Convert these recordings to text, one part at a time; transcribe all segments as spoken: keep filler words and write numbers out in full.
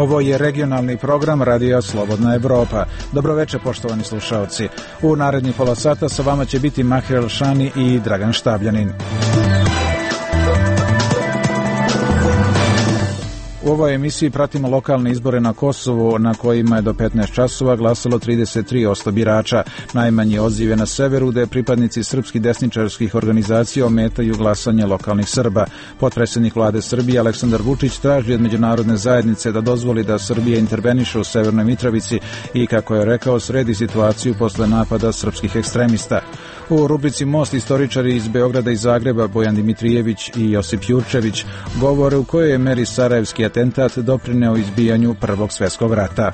Ovo je regionalni program Radija Slobodna Evropa. Dobroveče, poštovani slušaoci. U narednih pola sata sa vama će biti Mahir Elšani i Dragan Štabljanin. U ovoj emisiji pratimo lokalne izbore na Kosovu na kojima je do petnaest časova glasalo trideset tri posto birača. Najmanje odzive na severu gde pripadnici srpskih desničarskih organizacija ometaju glasanje lokalnih Srba. Potpredsednik vlade Srbije Aleksandar Vučić traži od međunarodne zajednice da dozvoli da Srbija interveniše u Severnoj Mitrovici i, kako je rekao, sredi situaciju posle napada srpskih ekstremista. U rubrici Most istoričari iz Beograda i Zagreba Bojan Dimitrijević i Josip Jurčević govore u kojoj je meri sarajevski atentat doprineo izbijanju Prvog svjetskog rata.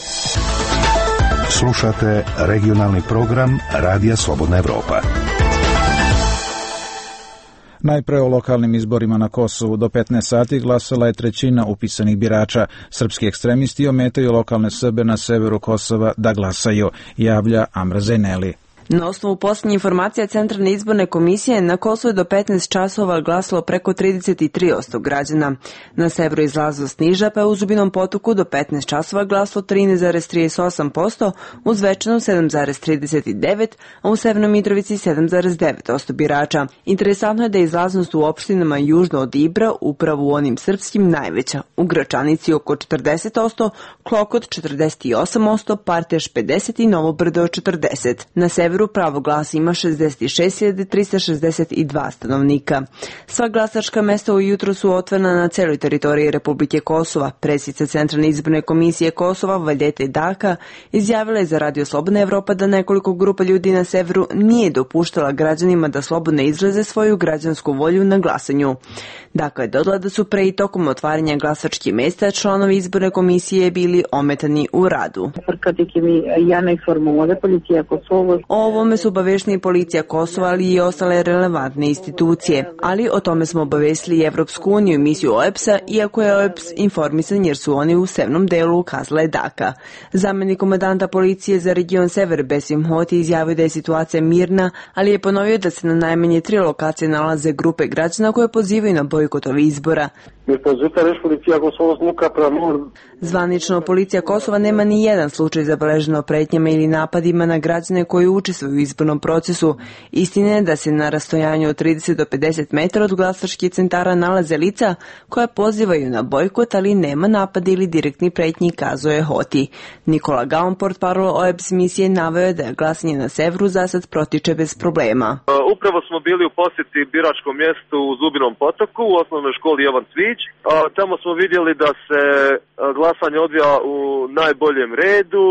Slušate regionalni program Radija Slobodna Evropa. Najpre o lokalnim izborima na Kosovu. Do petnaest sati glasala je trećina upisanih birača. Srpski ekstremisti ometaju lokalne Srbe na severu Kosova da glasaju, javlja Amra Zajneli. Na osnovu posljednje informacije Centralne izborne komisije, na Kosovu je do petnaest časova glasalo preko trideset tri posto građana. Na severu izlaznost niža, pa je u Zubinom Potoku do petnaest časova glasalo trinaest zarez trideset osam posto, u Zvečanu sedam zarez trideset devet, a u Severnoj Mitrovici sedam zarez devet posto birača. Interesantno je da je izlaznost u opštinama južno od Ibra, upravo u onim srpskim, najveća. U Gračanici oko četrdeset posto, Klokot četrdeset osam posto, Parteš pedeset i Novo Brdo četrdeset. Na severu pravo glasa ima šezdeset šest hiljada trista šezdeset dva stanovnika. Sva glasačka mesta ujutro su otvorena na celoj teritoriji Republike Kosova. Predsjednica Centralne izborne komisije Kosova Valjete Daka izjavila je za Radio Slobodna Evropa da nekoliko grupa ljudi na severu nije dopuštala građanima da slobodno izraze svoju građansku volju na glasanju. Daka je dodala da su pre i tokom otvaranja glasačkih mesta članovi izborne komisije bili ometani u radu. O ovome su obavešteni policija Kosova, ali i ostale relevantne institucije. Ali o tome smo obavestili i Evropsku uniju i misiju O E B S-a, iako je O E B S informisan jer su oni u severnom delu, ukazala je Daka. Zamenik komandanta policije za region Sever Besim Hoti izjavio da je situacija mirna, ali je ponovio da se na najmanje tri lokacije nalaze grupe građana koje pozivaju na bojkot ovih izbora. Zvanično, policija Kosova nema ni jedan slučaj zabeležen o pretnjama ili napadima na građane koji učestvuju u izbornom procesu. Istina je da se na rastojanju od trideset do pedeset metara od glasačkih centara nalaze lica koja pozivaju na bojkot, ali nema napade ili direktni pretnji, kazuje Hoti. Nikola Gaon, portparol O E B S misije, naveo je da je glasanje na severu zasad protiče bez problema. Upravo smo bili u posjeti biračkom mjestu u Zubinom Potoku, u osnovnoj školi Jovan Cvić. Tamo smo vidjeli da se glasanje odvija u najboljem redu,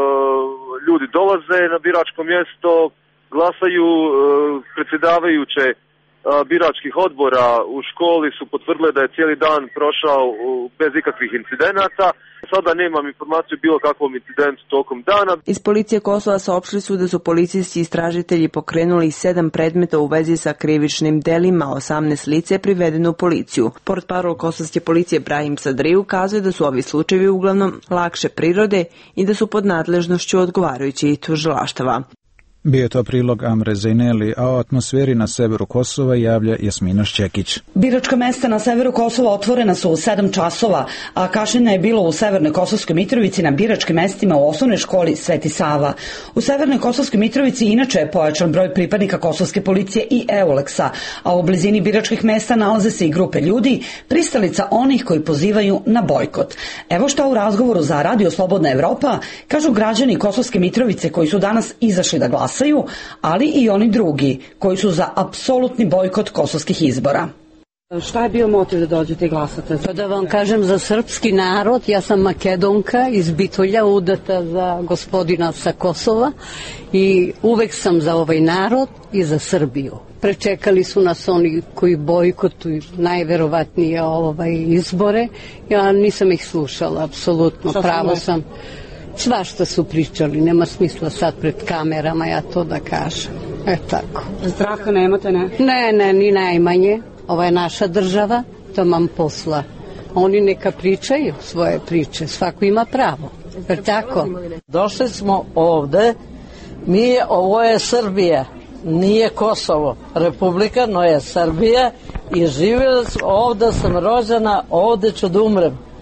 ljudi dolaze na biračko mjesto, glasaju, predsjedavajuće biračkih odbora u školi su potvrdile da je cijeli dan prošao bez ikakvih incidenata. Sada nemam informaciju bilo kakvom incidentu tokom dana. Iz policije Kosova saopštili su da su policijski istražitelji pokrenuli sedam predmeta u vezi sa krivičnim delima, osamnaest lica je privedeno u policiju. Portparol kosovske policije Brahim Sadri ukazuje da su ovi slučajevi uglavnom lakše prirode i da su pod nadležnošću odgovarajućih tužilaštava. Bio je to prilog Amre Zajneli, a o atmosferi na severu Kosova javlja Jasmina Šćekić. Biračka mesta na severu Kosova otvorena su u sedam časova, a kašnjenja je bilo u Severnoj Kosovskoj Mitrovici na biračkim mestima u osnovnoj školi Sveti Sava. U Severnoj Kosovskoj Mitrovici inače je pojačan broj pripadnika kosovske policije i Euleksa, a u blizini biračkih mesta nalaze se i grupe ljudi, pristalica onih koji pozivaju na bojkot. Evo šta u razgovoru za Radio Slobodna Evropa kažu građani Kosovske Mitrovice koji su danas izašli da glasaju, ali i oni drugi koji su za apsolutni bojkot kosovskih izbora. Šta je bio motiv da dođete i glasate? Pa da vam kažem, za srpski narod, ja sam Makedonka iz Bitolja, udata za gospodina sa Kosova i uvek sam za ovaj narod i za Srbiju. Prečekali su nas oni koji bojkotuju najverovatnije ovaj izbore. Ja nisam ih slušala, apsolutno, pravo sam. Svašta su pričali, nema smisla sad pred kamerama ja to da kažem. E tako. Straha nemate, ne? Ne, ne, ni najmanje. Ovo je naša država, to mam posla. Oni neka pričaju svoje priče, svako ima pravo. E tako. Došli smo ovde, mi, ovo je Srbija, nije Kosovo. Republika, no je Srbija i živjela sam, ovde sam rođena, ovde ću da umrem.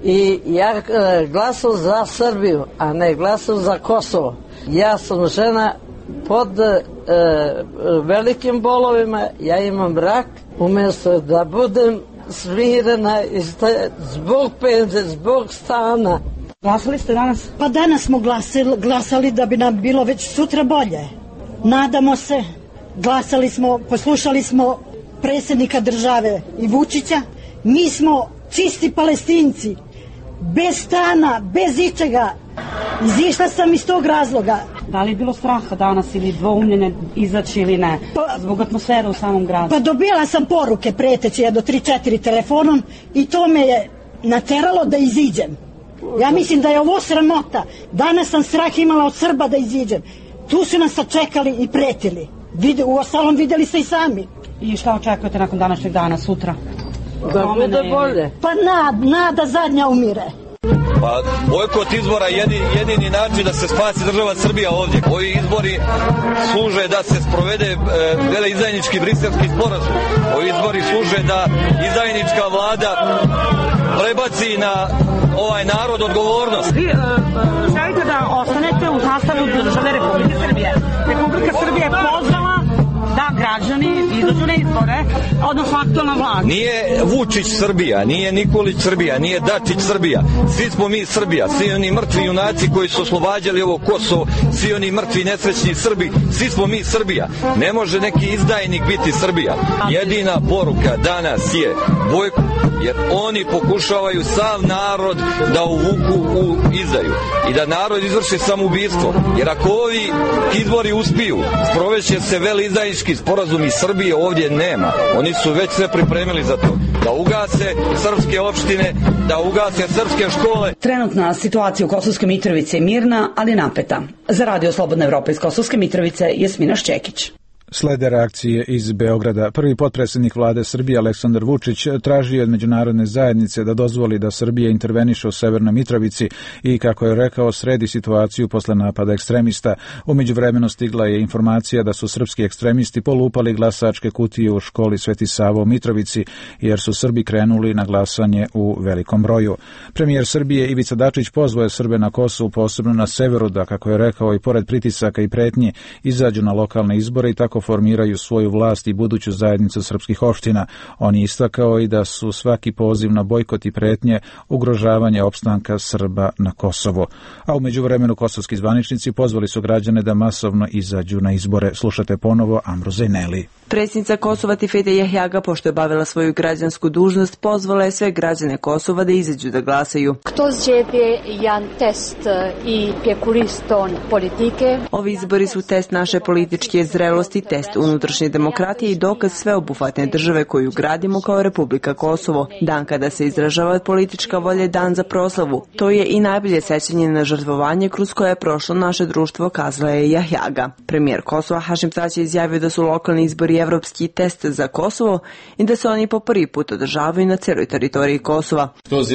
I ja e, glasam za Srbiju, a ne glasam za Kosovo. Ja sam žena pod e, velikim bolovima, ja imam rak, umjesto da budem smirena zbog penzije, zbog stana. Glasali ste danas? Pa danas smo glasili, glasali da bi nam bilo već sutra bolje. Nadamo se, glasali smo, poslušali smo predsjednika države i Vučića. Mi smo čisti Palestinci, bez stana, bez ičega. Izišla sam iz tog razloga. Da li je bilo straha danas ili dvoumljenje izaći ili ne, pa, zbog atmosfere u samom gradu? Pa dobila sam poruke preteći jedno tri četiri telefonom i to me je nateralo da iziđem. Ja mislim da je ovo sramota. Danas sam strah imala od Srba da iziđem. Tu su nas sačekali i pretili. U ostalom videli ste i sami. I šta očekujete nakon današnjeg dana, sutra? Da bude bolje. Pa nad, nada zadnja umire. Pa bojkot izbora je jedini, jedini način da se spasi država Srbija ovdje. Ovi izbori služe da se sprovede e, veleizdajnički briselski sporazum. Ovi izbori služe da izdajnička vlada prebaci na ovaj narod odgovornost. Vi e, želite da ostanete u sastavu države Republike Srbije. Republika Srbije je pozvala da građani izađu na izbore, odnosno aktualna vlada. Nije Vučić Srbija, nije Nikolić Srbija, nije Dačić Srbija. Svi smo mi Srbija, svi oni mrtvi junaci koji su oslobađali ovo Kosovo, svi oni mrtvi nesrećni Srbi, svi smo mi Srbija. Ne može neki izdajnik biti Srbija. Jedina poruka danas je bojkot, jer oni pokušavaju sav narod da uvuku u izdaju i da narod izvrši samoubistvo. Jer ako ovi izbori uspiju, sproveće se veleizdajnički sporazum iz Srbije ovdje nema. Oni su već sve pripremili za to. Da ugase srpske opštine, da ugase srpske škole. Trenutna situacija u Kosovskoj Mitrovici je mirna, ali napeta. Za Radio Slobodna Evropa iz Kosovske Mitrovice, Jasmina Šćekić. Slede reakcije iz Beograda. Prvi potpredsjednik vlade Srbije Aleksandar Vučić tražio od međunarodne zajednice da dozvoli da Srbija interveniše u Severnoj Mitrovici i, kako je rekao, sredi situaciju posle napada ekstremista. U međuvremenu stigla je informacija da su srpski ekstremisti polupali glasačke kutije u školi Sveti Sava u Mitrovici, jer su Srbi krenuli na glasanje u velikom broju. Premijer Srbije Ivica Dačić pozvao je Srbe na Kosovu, posebno na severu, da, kako je rekao, i pored pritisaka i pretnji izađu na lokalne izbore i tako formiraju svoju vlast i buduću zajednicu srpskih opština. On je istakao i da su svaki poziv na bojkot i pretnje ugrožavanje opstanka Srba na Kosovu. A u međuvremenu kosovski zvaničnici pozvali su građane da masovno izađu na izbore. Slušate ponovo Amru Zejneli. Predsjednica Kosova Tifete Jahjaga, pošto je obavila svoju građansku dužnost, pozvala je sve građane Kosova da izađu da glasaju. Ovi izbori su test naše političke zrelosti, test unutrašnje demokratije i dokaz sveobuhvatne države koju gradimo kao Republika Kosovo. Dan kada se izražava politička volja je dan za proslavu. To je i najbolje sećanje na žrtvovanje kroz koje je prošlo naše društvo, kazala je Jahjaga. Premijer Kosova Hašim Tači je izjavio da su lokalni izbori evropski test za Kosovo i da se oni po prvi put održavaju na celoj teritoriji Kosova.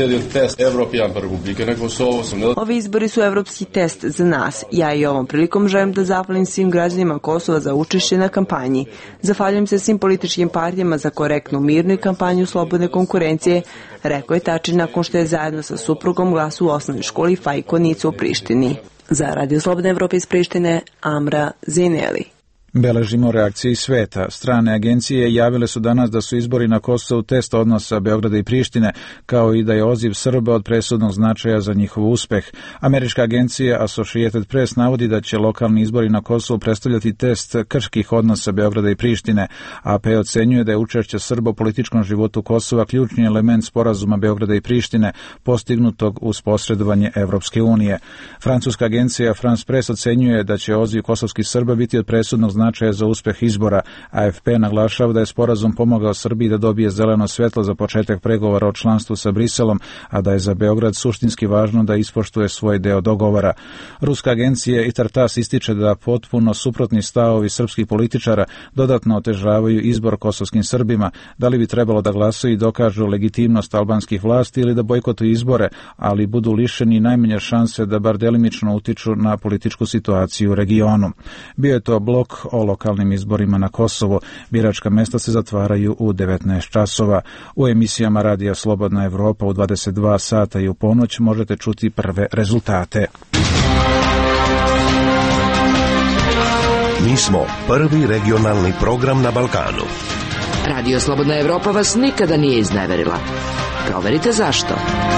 Ovi izbori su evropski test za nas. Ja i ovom prilikom želim da zahvalim svim građanima Kosova za učešće na kampanji. Zahvaljujem se svim političkim partijama za korektnu, mirnu kampanju slobodne konkurencije, rekao je Tači nakon što je zajedno sa suprugom glasu u osnovnoj školi Fajko Nicu u Prištini. Za Radio Slobodne Evrope iz Prištine, Amra Zineli. Beležimo reakcije iz sveta. Strane agencije javile su danas da su izbori na Kosovu test odnosa Beograda i Prištine, kao i da je odziv Srba od presudnog značaja za njihov uspeh. Američka agencija Associated Press navodi da će lokalni izbori na Kosovu predstavljati test krških odnosa Beograda i Prištine. A P ocenjuje da je učešće Srba u političkom životu Kosova ključni element sporazuma Beograda i Prištine, postignutog uz posredovanje Evropske unije. Francuska agencija France Press ocenjuje da će odziv kosovskih Srba biti od presudnog značaja za uspeh izbora. A F P naglašava da je sporazum pomogao Srbiji da dobije zeleno svetlo za početak pregovora o članstvu sa Briselom, a da je za Beograd suštinski važno da ispoštuje svoj deo dogovora. Ruska agencija Itartas ističe da potpuno suprotni stavovi srpskih političara dodatno otežavaju izbor kosovskim Srbima, da li bi trebalo da glasaju i dokažu legitimnost albanskih vlasti ili da bojkotuju izbore, ali budu lišeni najmanje šanse da bar delimično utiču na političku situaciju u regionu. Bio je to blok o lokalnim izborima na Kosovo. Biračka mesta se zatvaraju u devetnaest časova. U emisijama Radija Slobodna Evropa u dvadeset dva sata i u ponoć možete čuti prve rezultate. Mi smo prvi regionalni program na Balkanu. Radio Slobodna Evropa vas nikada nije izneverila. Proverite zašto.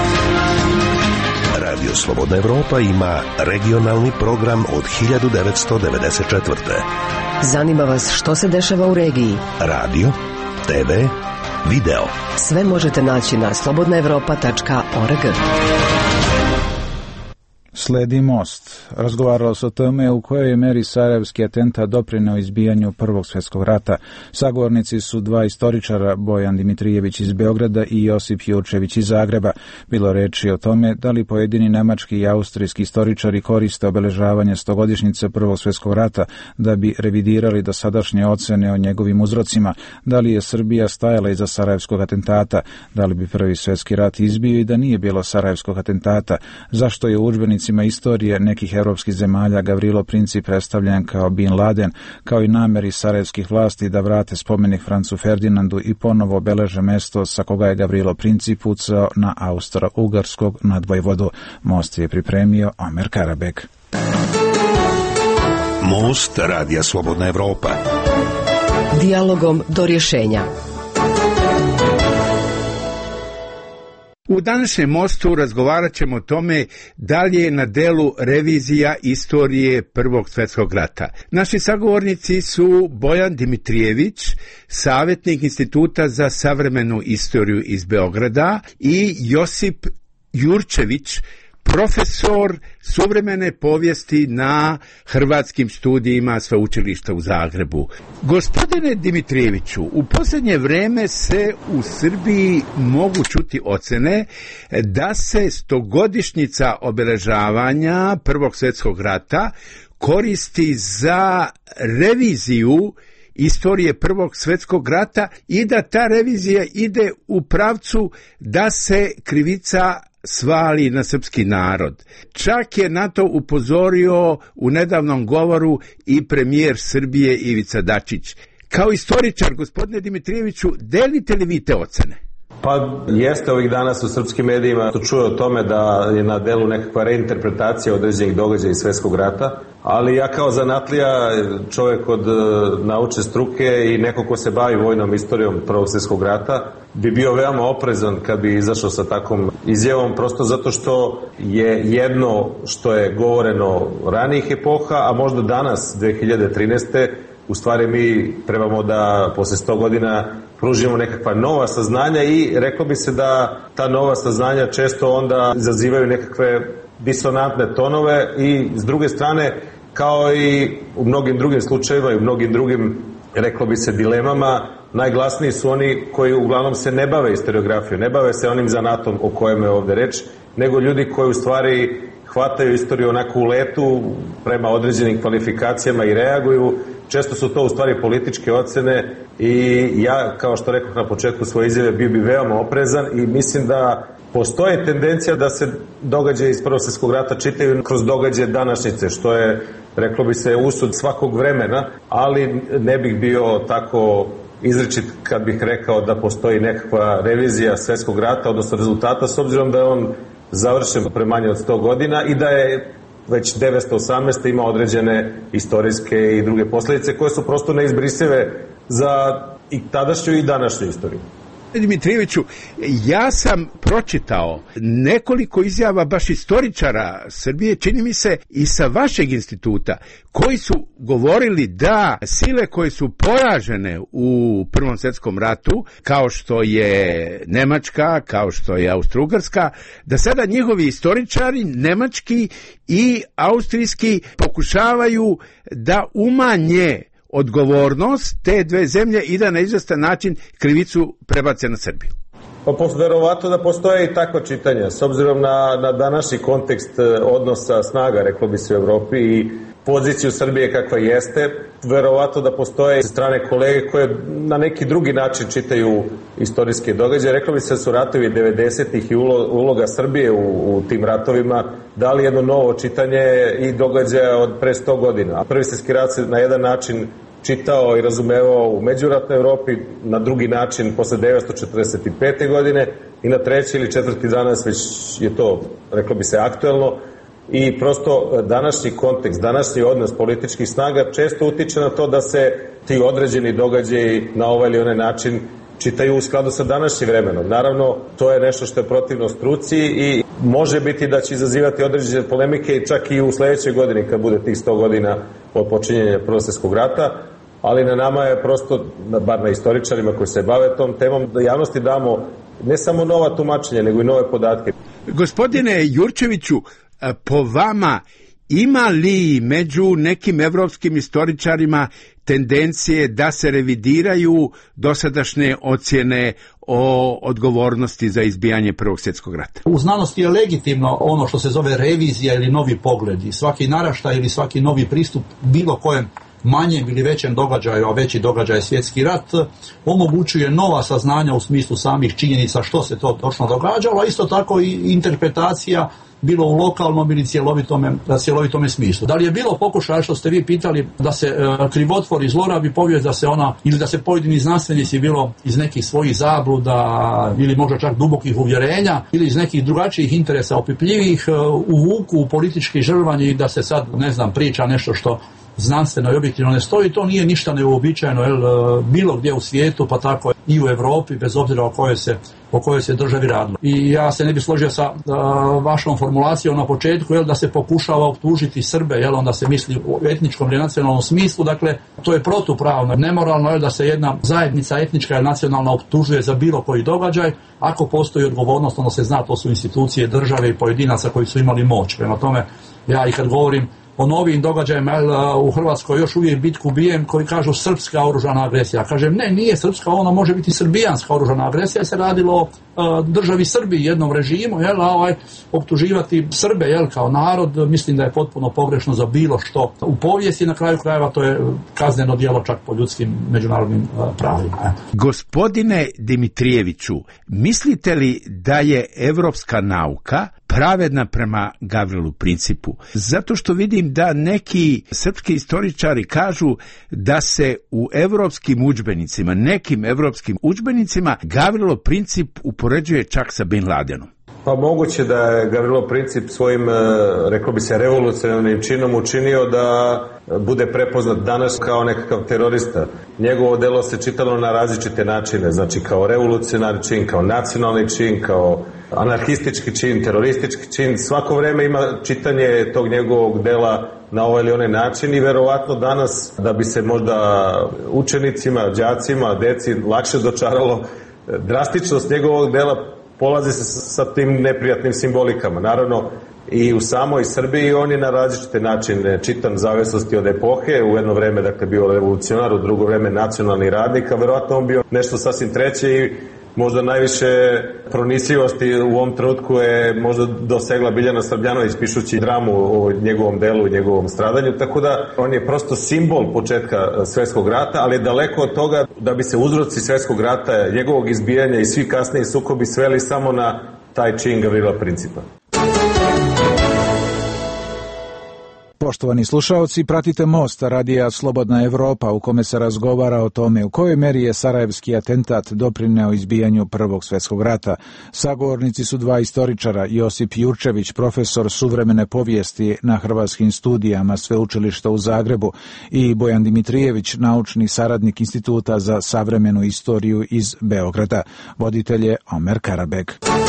Radio Slobodna Evropa ima regionalni program od hiljadu devetsto devedeset četvrte. Zanima vas što se dešava u regiji? Radio, te ve, video. Sve možete naći na slobodna evropa tačka org. Sledi most. Razgovaralo se o tome u kojoj je meri sarajevski atentat doprineo izbijanju Prvog svjetskog rata. Sagovornici su dva istoričara, Bojan Dimitrijević iz Beograda i Josip Jurčević iz Zagreba. Bilo reči o tome da li pojedini nemački i austrijski istoričari koriste obeležavanje stogodišnjice Prvog svjetskog rata da bi revidirali dosadašnje ocene o njegovim uzrocima, da li je Srbija stajala iza sarajevskog atentata, da li bi Prvi svjetski rat izbio i da nije bilo sarajevskog atentata, zašto je u udžbenicima istorije nekih europskih zemalja Gavrilo Princip predstavljen kao Bin Laden, kao i nameri sarajevskih vlasti da vrate spomenik Francu Ferdinandu i ponovo obeleže mesto sa koga je Gavrilo Princip pucao na Austro-Ugarskog nadvojvodu. Most je pripremio Omer Karabek. Most Radija Slobodna Evropa. Dijalogom do rješenja. U današnjem mostu razgovarat ćemo o tome da li je na delu revizija istorije Prvog svjetskog rata. Naši sagovornici su Bojan Dimitrijević, savjetnik Instituta za savremenu istoriju iz Beograda, i Josip Jurčević, profesor suvremene povijesti na hrvatskim studijima Sveučilišta u Zagrebu. Gospodine Dimitrijeviću, u posljednje vrijeme se u Srbiji mogu čuti ocjene da se stogodišnjica obeležavanja Prvog svjetskog rata koristi za reviziju istorije Prvog svjetskog rata i da ta revizija ide u pravcu da se krivica svali na srpski narod. Čak je na to upozorio u nedavnom govoru i premijer Srbije Ivica Dačić. Kao istoričar, gospodine Dimitrijeviću, delite li vi te ocene? Pa jeste, ovih dana u srpskim medijima to čuje o tome da je na delu nekakva reinterpretacija određenih događaja iz svjetskog rata, ali ja kao zanatlija, čovjek od naučne struke i neko ko se bavi vojnom istorijom Prvog svjetskog rata, bi bio veoma oprezan kad bi izašao sa takvom izjavom, prosto zato što je jedno što je govoreno ranijih epoha, a možda danas, dve hiljade trinaeste. U stvari mi trebamo da posle sto godina pružimo nekakva nova saznanja i reklo bi se da ta nova saznanja često onda izazivaju nekakve disonantne tonove i s druge strane, kao i u mnogim drugim slučajevima i u mnogim drugim, reklo bi se, dilemama, najglasniji su oni koji uglavnom se ne bave historiografijom, ne bave se onim zanatom o kojem je ovde reč, nego ljudi koji u stvari hvataju istoriju onako u letu prema određenim kvalifikacijama i reaguju. Često su to u stvari političke ocene i ja, kao što rekao na početku svoje izjave, bio bi veoma oprezan i mislim da postoji tendencija da se događaje iz Prvog svjetskog rata čitaju kroz događaje današnjice, što je, reklo bi se, usud svakog vremena, ali ne bih bio tako izričit kad bih rekao da postoji nekakva revizija svjetskog rata, odnosno rezultata, s obzirom da je on završen pre manje od sto godina i da je već devetsto osamnaeste. ima određene istorijske i druge posljedice koje su prosto neizbrisive za i tadašnju i današnju istoriju. Dimitrijeviću, ja sam pročitao nekoliko izjava baš istoričara Srbije, čini mi se i sa vašeg instituta, koji su govorili da sile koje su poražene u Prvom svjetskom ratu, kao što je Nemačka, kao što je Austro-Ugarska, da sada njihovi istoričari, nemački i austrijski, pokušavaju da umanje odgovornost te dve zemlje i da na izvestan način krivicu prebace na Srbiju. Pa verovatno da postoje i takva čitanja, s obzirom na, na današnji kontekst odnosa snaga, reklo bi se, u Evropi i poziciju Srbije kakva jeste, verovatno da postoje strane kolege koje na neki drugi način čitaju istorijske događaje. Reklo bi se da su ratovi devedesetih i uloga Srbije u, u tim ratovima dali jedno novo čitanje i događaja od pre sto godina. A Prvi svjetski rat se na jedan način čitao i razumevao u međuratnoj Evropi, na drugi način posle devetsto četrdeset pete. godine i na treći ili četvrti danas već je to, reklo bi se, aktuelno. I prosto današnji kontekst, današnji odnos političkih snaga često utiče na to da se ti određeni događaji na ovaj ili onaj način čitaju u skladu sa današnjim vremenom. Naravno, to je nešto što je protivno struci i može biti da će izazivati određene polemike i čak i u sledećoj godini kad bude tih sto godina od počinjenja Prvog svjetskog rata, ali na nama je prosto, bar na istoričarima koji se bave tom temom, da javnosti damo ne samo nova tumačenja, nego i nove podatke. Gospodine Jurčeviću, po vama ima li među nekim evropskim istoričarima tendencije da se revidiraju dosadašnje ocjene o odgovornosti za izbijanje Prvog svjetskog rata? U znanosti je legitimno ono što se zove revizija ili novi pogledi. Svaki naraštaj ili svaki novi pristup bilo kojem manjem ili većem događaju, a veći događaj je svjetski rat, omogućuje nova saznanja u smislu samih činjenica što se to točno događalo, a isto tako i interpretacija bilo u lokalnom ili cjelovitome, cjelovitome smislu. Da li je bilo pokušaja, što ste vi pitali, da se e, krivotvori, zlorabi povijest, da se ona, ili da se pojedini znanstvenici bilo iz nekih svojih zabluda ili možda čak dubokih uvjerenja ili iz nekih drugačijih interesa opipljivih e, uvuku u politički žrvanje i da se sad, ne znam, priča nešto što znanstveno i objektivno ne stoji, to nije ništa neuobičajeno, jel, bilo gdje u svijetu, pa tako i u Europi, bez obzira o kojoj se, o kojoj se državi radilo. I ja se ne bih složio sa a, vašom formulacijom na početku, jel, da se pokušava optužiti Srbe, jel, onda se misli u etničkom ili nacionalnom smislu, dakle, to je protupravno, nemoralno, jel, da se jedna zajednica etnička ili nacionalna optužuje za bilo koji događaj, ako postoji odgovornost, onda se zna, to su institucije države i pojedinaca koji su imali moć. Prema tome, ja i kad govorim o novim događajima, u Hrvatskoj još uvijek bitku bijem koji kažu srpska oružana agresija. Ja kažem, ne, nije srpska, ona može biti srbijanska oružana agresija, jer se radilo o državi Srbiji, jednom režimu, jel, a ovaj, optuživati Srbe, jel, kao narod, mislim da je potpuno pogrešno za bilo što. U povijesti, na kraju krajeva, to je kazneno djelo čak po ljudskim međunarodnim pravima. Gospodine Dimitrijeviću, mislite li da je evropska nauka pravedna prema Gavrilu Principu? Zato što vidim da neki srpski istoričari kažu da se u evropskim udžbenicima, nekim evropskim udžbenicima, Gavrilo Princip upoređuje čak sa Bin Ladenom. Pa moguće da je Gavrilo Princip svojim, reklo bi se, revolucionarnim činom učinio da bude prepoznat danas kao nekakav terorista. Njegovo delo se čitalo na različite načine, znači kao revolucionarni čin, kao nacionalni čin, kao anarhistički čin, teroristički čin. Svako vreme ima čitanje tog njegovog dela na ovaj ili onaj način i verovatno danas, da bi se možda učenicima, đacima, deci lakše dočaralo drastičnost njegovog dela, polazi se sa tim neprijatnim simbolikama. Naravno, i u samoj Srbiji on je na različite načine čitan, zavisnosti od epohe. U jedno vreme, dakle, bio revolucionar, u drugo vreme nacionalni radnik, a verovatno on bio nešto sasvim treće i možda najviše pronisljivosti u ovom trenutku je možda dosegla Biljana Srbljanović pišući dramu o njegovom delu i njegovom stradanju, tako da on je prosto simbol početka svjetskog rata, ali je daleko od toga da bi se uzroci svjetskog rata, njegovog izbijanja i svi kasniji sukobi sveli samo na taj čin Gavrila Principa. Poštovani slušaoci, pratite Most, radija Slobodna Evropa, u kome se razgovara o tome u kojoj meri je sarajevski atentat doprineo izbijanju Prvog svjetskog rata. Sagovornici su dva istoričara, Josip Jurčević, profesor suvremene povijesti na Hrvatskim studijama Sveučilišta u Zagrebu, i Bojan Dimitrijević, naučni saradnik Instituta za savremenu istoriju iz Beograda. Voditelj je Omer Karabeg.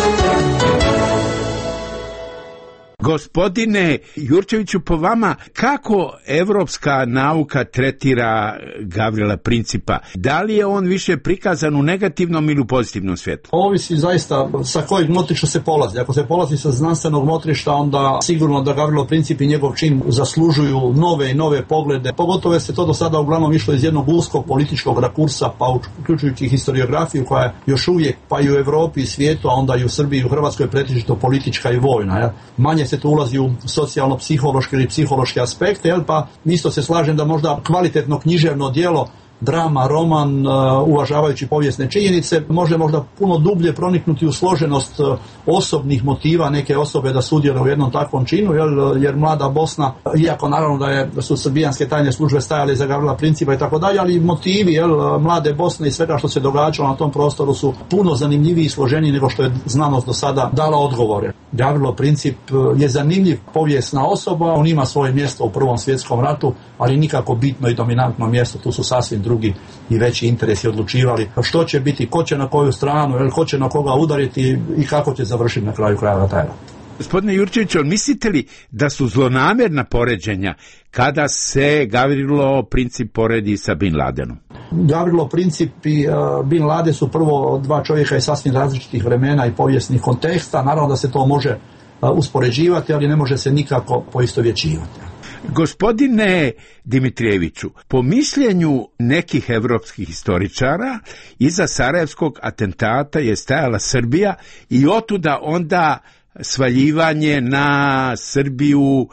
Gospodine Jurčeviću, po vama, kako evropska nauka tretira Gavrila Principa? Da li je on više prikazan u negativnom ili u pozitivnom svijetu? Ovisi zaista sa kojeg motrišta se polazi. Ako se polazi sa znanstvenog motrišta, onda sigurno da Gavrilo Princip i njegov čin zaslužuju nove i nove poglede. Pogotovo je se to do sada uglavnom išlo iz jednog uskog političkog rakursa, pa uključujući historiografiju koja je još uvijek, pa i u Europi i svijetu, a onda i u Srbiji i u Hrvatskoj pretežito politička i vojna. Ja? Manje se to ulazi u socijalno-psihološke ili psihološke aspekte, jel, pa isto se slažem da možda kvalitetno književno djelo drama, roman, uvažavajući povijesne činjenice, može možda puno dublje proniknuti u složenost osobnih motiva neke osobe da sudjeluju u jednom takvom činu, jer, jer mlada Bosna, iako naravno da, je, da su srbijanske tajne službe stajale za Gavrila Principa i tako dalje, ali motivi jel, mlade Bosne i svega što se događalo na tom prostoru su puno zanimljiviji i složeniji nego što je znanost do sada dala odgovore. Gavrilo Princip je zanimljiv povijesna osoba, on ima svoje mjesto u Prvom svjetskom ratu, ali nikako bitno i dominantno mjesto, tu su sasvim drugi i veći interesi odlučivali što će biti, ko će na koju stranu, jel, ko će na koga udariti i kako će završiti na kraju krajeva taj rat. Gospodine Jurčeviću, mislite li da su zlonamjerna poređenja kada se Gavrilo Princip poredi sa Bin Ladenom? Gavrilo Princip i uh, Bin Laden su prvo dva čovjeka iz sasvim različitih vremena i povijesnih konteksta. Naravno da se to može uh, uspoređivati, ali ne može se nikako poistovjećivati. Gospodine Dimitrijeviću, po mišljenju nekih evropskih historičara, iza sarajevskog atentata je stajala Srbija i otuda onda svaljivanje na Srbiju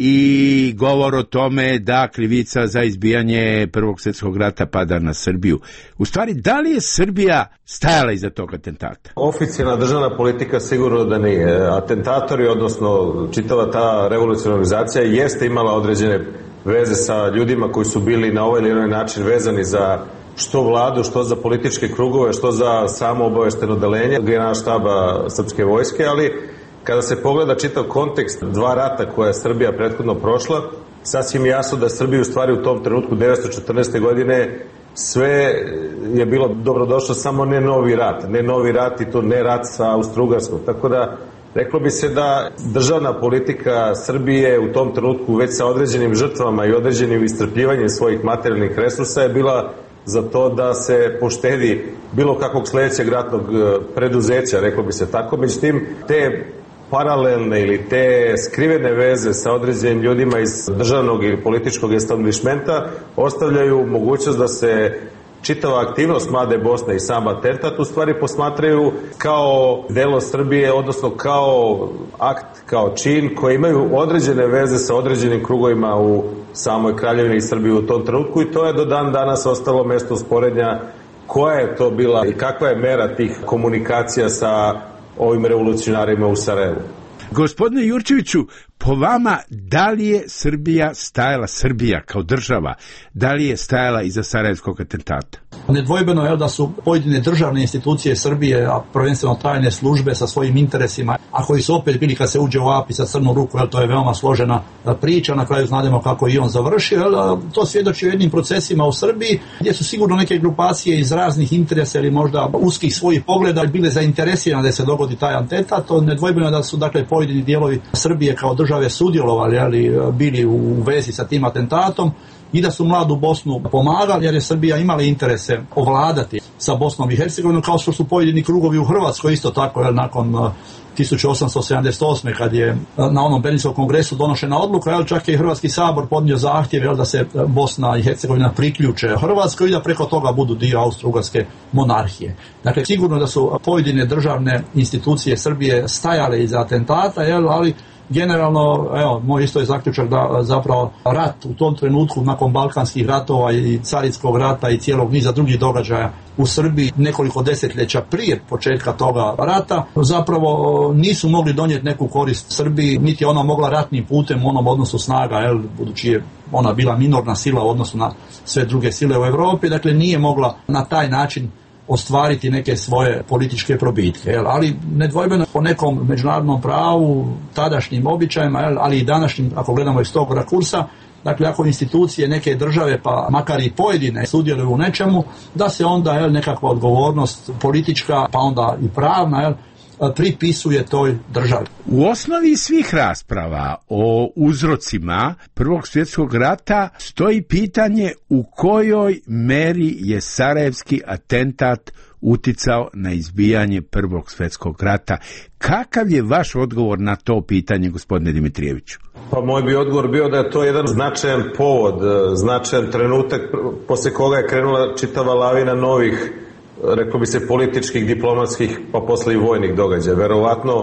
i govor o tome da krivica za izbijanje Prvog svjetskog rata pada na Srbiju. U stvari, da li je Srbija stajala iza tog atentata? Oficijalna državna politika sigurno da nije. Atentatori, odnosno čitava ta revolucionarizacija jeste imala određene veze sa ljudima koji su bili na ovaj ili onaj način vezani za što vladu, što za političke krugove, što za samo obavešteno odeljenje Generalštaba srpske vojske, ali kada se pogleda čitav kontekst dva rata koje je Srbija prethodno prošla, sasvim jasno da Srbija u stvari u tom trenutku devetsto četrnaeste. godine sve je bilo dobrodošlo, samo ne novi rat, ne novi rat i to ne rat sa Austro-Ugarskom. Tako da reklo bi se da državna politika Srbije u tom trenutku već sa određenim žrtvama i određenim istrpljivanjem svojih materijalnih resursa je bila za to da se poštedi bilo kakvog sledećeg ratnog preduzeća, reklo bi se tako. Međutim, te paralelne ili te skrivene veze sa određenim ljudima iz državnog ili političkog establishmenta ostavljaju mogućnost da se čitava aktivnost mlade Bosne i sam atentat u stvari posmatraju kao delo Srbije, odnosno kao akt, kao čin koji imaju određene veze sa određenim krugovima u samoj Kraljevini i Srbiji u tom trenutku i to je do dan danas ostalo mesto sporednja koja je to bila i kakva je mera tih komunikacija sa ovim revolucionarima u Sarajevu. Gospodine Jurčeviću, po vama, da li je Srbija stajala, Srbija kao država, da li je stajala iza sarajevskog atentata? Nedvojbeno je da su pojedine državne institucije Srbije, a prvenstveno tajne službe sa svojim interesima, a koji su opet bili kad se uđe u API sa crnu ruku, jel, to je veoma složena priča, na kraju znademo kako i on završio, jel, to svjedoči o jednim procesima u Srbiji gdje su sigurno neke grupacije iz raznih interesa ili možda uskih svojih pogleda bile zainteresirane da se dogodi taj atentat. To nedvojbeno je da su dakle pojedini dijelovi Srbije kao države sudjelovali, ali bili u vezi sa tim atentatom i da su mladu Bosnu pomagali jer je Srbija imala interese ovladati sa Bosnom i Hercegovinom, kao što su pojedini krugovi u Hrvatskoj isto tako, jer nakon tisuću osamsto sedamdeset osme. kad je na onom Berlinskom kongresu donošena odluka, jel, čak je i Hrvatski sabor podnio zahtjev, jel, da se Bosna i Hercegovina priključe Hrvatskoj i da preko toga budu dio Austro-Ugarske monarhije. Dakle, sigurno da su pojedine državne institucije Srbije stajale iza atentata, jel, ali generalno, evo, moj isto je zaključak da zapravo rat u tom trenutku nakon Balkanskih ratova i Carinskog rata i cijelog niza drugih događaja u Srbiji nekoliko desetljeća prije početka toga rata zapravo nisu mogli donijeti neku korist Srbiji, niti je ona mogla ratnim putem u onom odnosu snaga, jel, budući je ona bila minorna sila u odnosu na sve druge sile u Europi, dakle nije mogla na taj način ostvariti neke svoje političke probitke, jel? Ali nedvojbeno po nekom međunarodnom pravu, tadašnjim običajima, jel? Ali i današnjim, ako gledamo iz tog rakursa, dakle ako institucije neke države, pa makar i pojedine, sudjeluju u nečemu, da se onda, jel, nekakva odgovornost politička, pa onda i pravna, jel, pripisuje toj državi. U osnovi svih rasprava o uzrocima Prvog svjetskog rata stoji pitanje u kojoj meri je sarajevski atentat uticao na izbijanje Prvog svjetskog rata. Kakav je vaš odgovor na to pitanje, gospodine Dimitrijeviću? Pa moj bi odgovor bio da je to jedan značajan povod, značajan trenutak posle koga je krenula čitava lavina novih, reklo bi se, političkih, diplomatskih, pa posle i vojnih događaja. Verovatno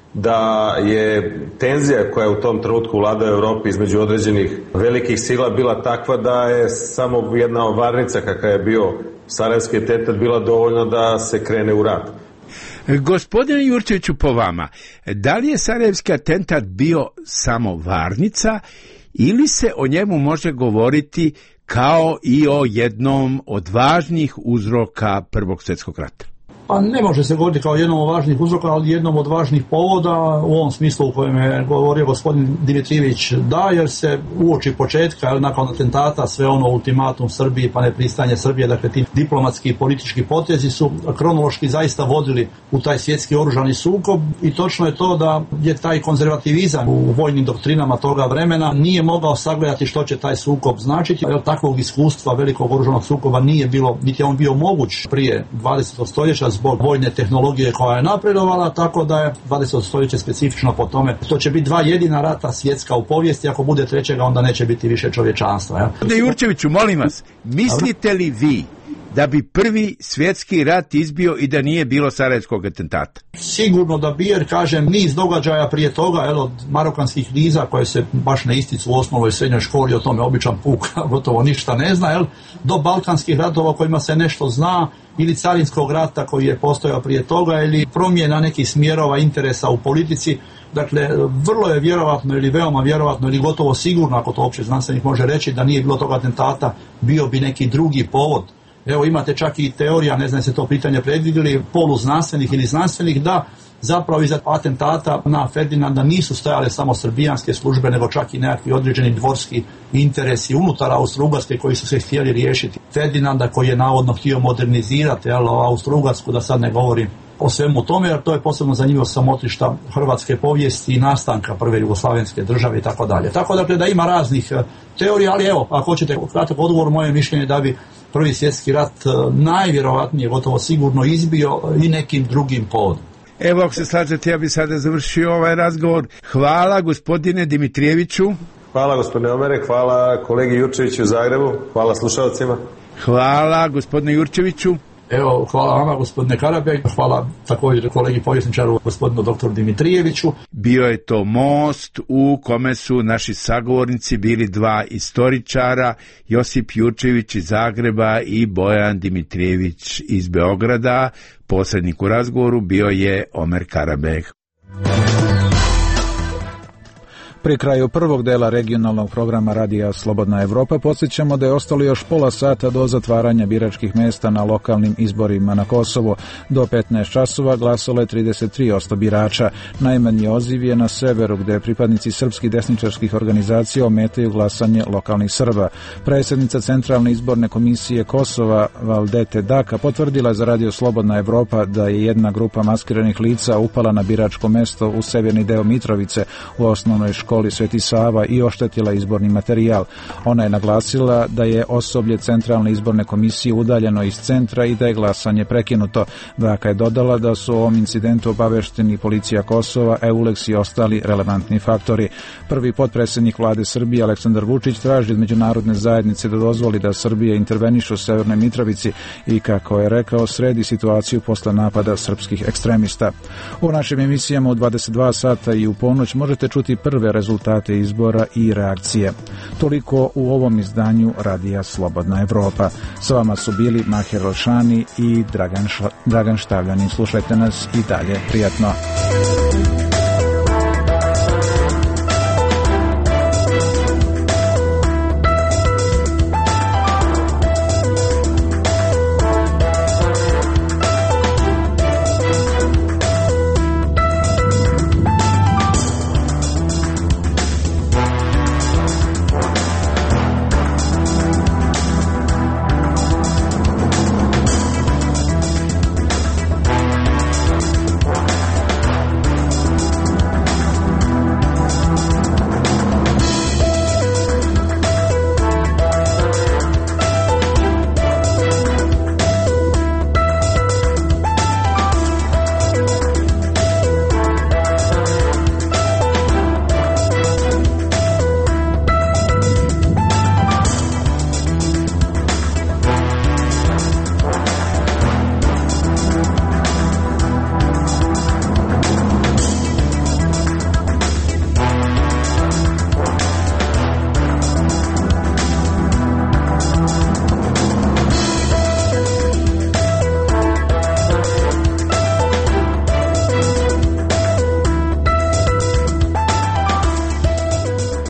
da je tenzija koja je u tom trenutku vladala u Evropi između određenih velikih sila bila takva da je samo jedna varnica kakav je bio sarajevski atentat bila dovoljna da se krene u rat. Gospodine Jurčeviću, po vama, da li je sarajevski atentat bio samo varnica ili se o njemu može govoriti kao i o jednom od važnih uzroka Prvog svjetskog rata? Pa ne može se govoriti kao jednom od važnih uzroka, ali jednom od važnih povoda u ovom smislu u kojem je govorio gospodin Dimitrijević, da, jer se uoči početka, jer nakon atentata sve ono ultimatum Srbiji pa nepristanje Srbije, dakle ti diplomatski i politički potezi su kronološki zaista vodili u taj svjetski oružani sukob i točno je to da je taj konzervativizam u vojnim doktrinama toga vremena nije mogao sagledati što će taj sukob značiti, jer takvog iskustva velikog oružanog sukoba nije bilo, niti je on bio moguć prije dvadesetog stoljeća zbog vojne tehnologije koja je napredovala, tako da je dvadeseto stoljeće specifično po tome. To će biti dva jedina rata svjetska u povijesti, ako bude trećega onda neće biti više čovječanstva. Ja? Ne, Jurčeviću, molim vas, mislite li vi da bi prvi svjetski rat izbio i da nije bilo sarajevskog atentata? Sigurno da bi, jer kažem, niz događaja prije toga, jel, od marokanskih kriza koje se baš ne isticu u osnovnoj i srednjoj školi, o tome običan puk gotovo ništa ne zna, jel, do balkanskih ratova kojima se nešto zna, ili carinskog rata koji je postojao prije toga, ili promjena nekih smjerova interesa u politici. Dakle, vrlo je vjerovatno ili veoma vjerovatno ili gotovo sigurno, ako to uopće znanstvenik može reći, da nije bilo tog atentata, bio bi neki drugi povod. Evo, imate čak i teorija, ne znam se to pitanje predvidjeli, poluznanstvenih ili znanstvenih, da zapravo iza atentata na Ferdinanda nisu stajale samo srbijanske službe, nego čak i nekakvi određeni dvorski interesi unutar Austro-Ugarske koji su se htjeli riješiti. Ferdinanda koji je navodno htio modernizirati Austro-Ugarsku, da sad ne govorim o svemu tome, jer to je posebno zanimljivo sa motrišta hrvatske povijesti i nastanka prve jugoslavenske države i tako dalje. Tako dakle da ima raznih teorija, ali evo, ako hoćete kratak odgovor, moje mišljenje da bi prvi svjetski rat najvjerovatnije, gotovo sigurno izbio i nekim drugim povodom. Evo, ako se slažete, ja bih sada završio ovaj razgovor. Hvala gospodine Dimitrijeviću. Hvala gospodine Omere, hvala kolegi Jurčeviću u Zagrebu, hvala slušalcima. Hvala gospodine Jurčeviću. Evo, hvala vama gospodine Karabek, hvala također kolegi povjesničaru gospodinu doktoru Dimitrijeviću. Bio je to most u kome su naši sagovornici bili dva istoričara, Josip Jurčević iz Zagreba i Bojan Dimitrijević iz Beograda. Posrednik u razgovoru bio je Omer Karabek. Pri kraju prvog dela regionalnog programa Radija Slobodna Evropa podsjećamo da je ostalo još pola sata do zatvaranja biračkih mjesta na lokalnim izborima na Kosovo. Do petnaest časova glasalo je trideset tri posto birača. Najmanji odziv je na severu, gdje pripadnici srpskih desničarskih organizacija ometaju glasanje lokalnih Srba. Predsjednica Centralne izborne komisije Kosova Valdete Daka potvrdila za Radio Slobodna Evropa da je jedna grupa maskiranih lica upala na biračko mjesto u severni deo Mitrovice u osnovnoj školi Sveti Sava i oštetila izborni materijal. Ona je naglasila da je osoblje Centralne izborne komisije udaljeno iz centra i da je glasanje prekinuto. Daka je dodala da su o ovom incidentu obavešteni policija Kosova, EULEX i ostali relevantni faktori. Prvi potpredsjednik vlade Srbije Aleksandar Vučić traži od međunarodne zajednice da dozvoli da Srbija interveniše u Severnoj Mitrovici i, kako je rekao, sredi situaciju posle napada srpskih ekstremista. U našim emisijama u dvadeset dva sata i u ponoć možete čuti prve rezultate izbora i reakcije. Toliko u ovom izdanju Radija Slobodna Evropa. S vama su bili Maher Elšani i Dragan, Šla, Dragan Štavljanin. Slušajte nas i dalje. Prijatno.